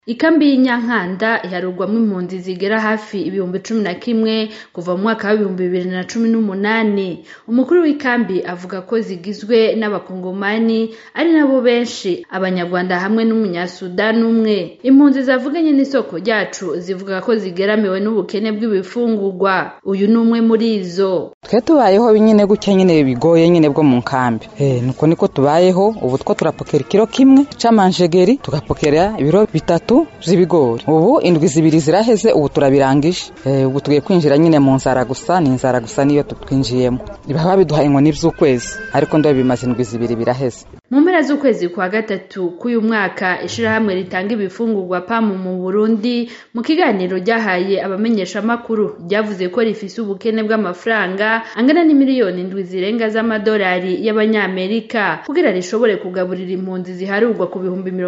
Ikambi y'Inyankanda iharurwamwo impunzi zigera hafi 11,000 kuva mu mwaka wa 2018. Umukuru w'ikambi avuga ko zigizwe n'abakongomani ari nabo benshi, abanyarwanda hamwe n'umunyasudani umwe. Impunzi zavuganye n'isoko ryacu zivuga ko zigeramiwe n'ubukene bw'ibifungurwa. Uyu numwe muri izo. Twe tubayeho nyine gutya nyine bigoye nyine bwo mu nkambi. Nuko niko tubayeho. Ubu two turapokera kilo kimwe c'amanjegeri tugapokera ibiro bitatu z'ibigori. Ubu indwi zibiri ziraheze, ubu turabirangije. Ubu tugiye kwinjira nyine mu nzara gusa, ni inzara gusa niyo twinjiyemo. Baba biduhaye ngo n'ivy'ukwezi, ariko ndo bimaze indwi zibiri biraheze. Mu mpera z'ukwezi kwa gatatu k'uyu mwaka, ishirahamwe ritanga ibifungurwa PAM mu Burundi mu kiganiro ryahaye abamenyesha makuru ryavuze ko rifise ubukene bw'amafaranga angana n'imiliyoni 7 zirenga z'amadolari y'abanyamerika kugira rishobore kugaburira impunzi ziharurwa ku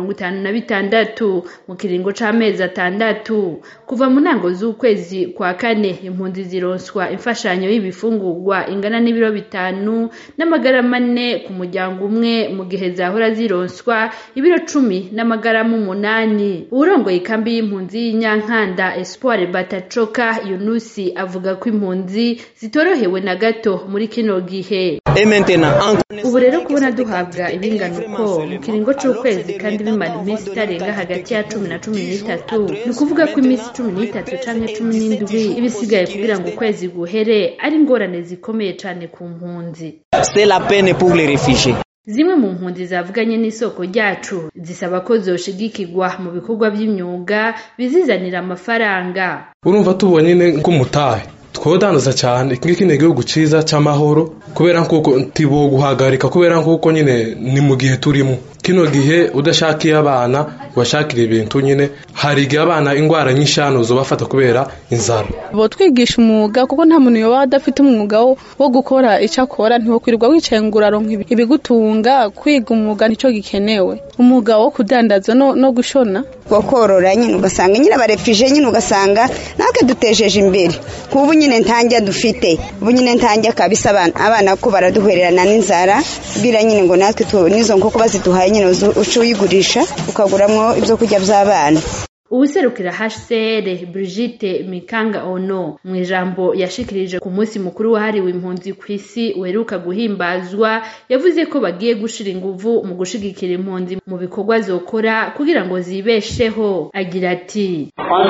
56,000 mu kiringo c'amezi 6. Kuva mu ntango z'ukwezi kwa kane, impunzi zironswa imfashanyo y'ibifungurwa ingana n'ibiro 5 n'amagarama 4 ku muryango umwe, mu gihe zahora zironswa ibiro 10 n'amagarama 8. Urongoye ikambi y'impunzi y'Inyankanda Espoir Batacoka Yunusi avuga ko impunzi zitorohewe na gato muri kino gihe. Ubu rero kubona duhabwa ibingana uko mu kiringo c'ukwezi kandi bimara iminsi itarenga hagati ya 10 na 13, ni kuvuga ko iminsi 13 canke 17 ibisigaye kugira ngo ukwezi guhere ari ingorane zikomeye cane ku mpunzi. C'est la peine pour les réfugiés. Zimwe mu mpunzi zavuganye n'isoko ryacu zisaba ko zoshigikirwa mu bikorwa by'imyuga bizizanira amafaranga. Urumva tubonye nk'umutahe twodandaza cyane iki ni igihugu ciza cy'amahoro, kubera nkuko ntibo guhagarika, kubera nkuko nyine ni mu gihe turimo. Kino gihe udashakiye abana washakira ibintu nyine, hari igihe abana ingwara nyinshi hano zo bafata kubera inzara. Bo twigisha umwuga kuko nta muntu yoba adafite umwuga wo gukora icyo akora, ntiwo kwirirwa wicaye nguraronka ibigutunga. Kwiga umwuga nico gikenewe, umwuga wo kudandaza no gushona, wo korora nyine ugasanga nyine abarefije nyine ugasanga natwe dutejeje imbere. Kubu nyine ntanjya dufite, ubu nyine ntanjya kabisa abana ko baraduhererana n'inzara, bira nyine ngo natwe nizo nkoko baziduhaye nyine ucuyigurisha ukaguramwo ibyo kurya by'abana. Ubuserukira HCR Brigitte Mikanga Ono mu ijambo yashikirije ku munsi mukuru wahariwe impunzi kw'isi uheruka guhimbazwa, yavuze ko bagiye gushira inguvu mu gushigikira impunzi mu bikorwa zokora kugira ngo zibesheho. Agira ati: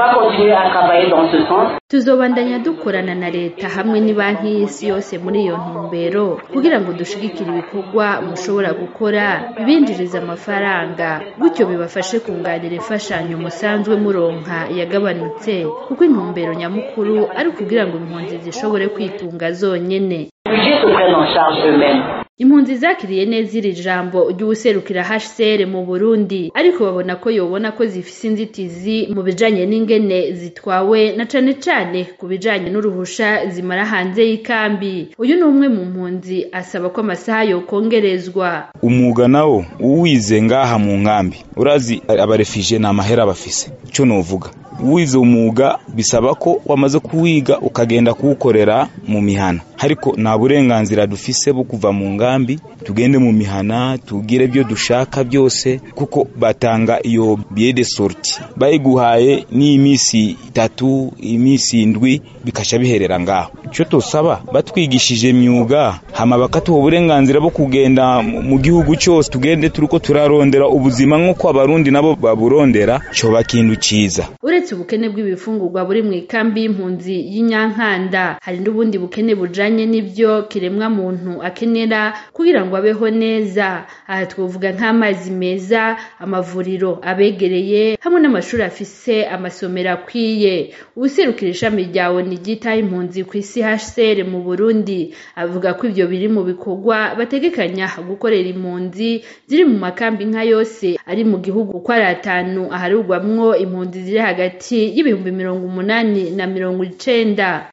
tuzobandanya dukorana na leta hamwe n'Ibanki y'Isi yose muri iyo ntumbero kugira ngo dushigikire ibikorwa mushobora gukora bibinjiriza amafaranga, gutyo bibafashe kunganira imfashanyo musanzwe muronka yagabanutse, kuko intumbero nyamukuru ari kugira ngo impunzi zishobore kwitunga zonyene. Impunzi zakiriye neza iri jambo ry'ubuserukira HCR mu Burundi, ariko babona ko yobona ko zifise inzitizi mu bijanye n'ingene zitwawe, na cane cane ku bijanye n'uruhusha zimara hanze y'ikambi. Uyu ni umwe mu mpunzi asaba ko amasaha yokongerezwa. Umwuga nawo uwize ngaha mu nkambi, urazi abarefije na mahera bafise, ico novuga wize umwuga bisaba ko wamaze kuwiga ukagenda kuwukorera mu mihana, ariko nta burenganzira dufise bwo kuva mu ngambi tugende mu mihana tugire byo dushaka byose, kuko batanga iyo billet de sortie bayiguhaye ni imisi 3 imisi 7 bikasha biherera ngaho. Cyo tosaba batwigishije imyuga hama bakatuha uburenganzira bwo kugenda mu gihugu cyose tugende turuko turarondera ubuzima nk'uko abarundi nabo baburondera, cyo bakindu ciza. Uretse ubukene bw'ibifungurwa buri mu ikambi y'impunzi y'Inyankanda, hari n'ubundi bukene bujanye n'ibyo kiremwa muntu akenera kugira ngo abeho neza. Aha twovuga nk'amazi meza, amavuriro abegereye hamwe n'amashuri afise amasomero akwiye. Ubuserukira ishami rya ONU ryitaho impunzi kw'isi HCR mu Burundi avuga ko ivyo biri mu bikorwa bategekanya gukorera impunzi ziri mu makambi nka yose ari mu gihugu uko ari 5 aharurwamwo impunzi ziri hagati y'ibihumbi 80 na 90.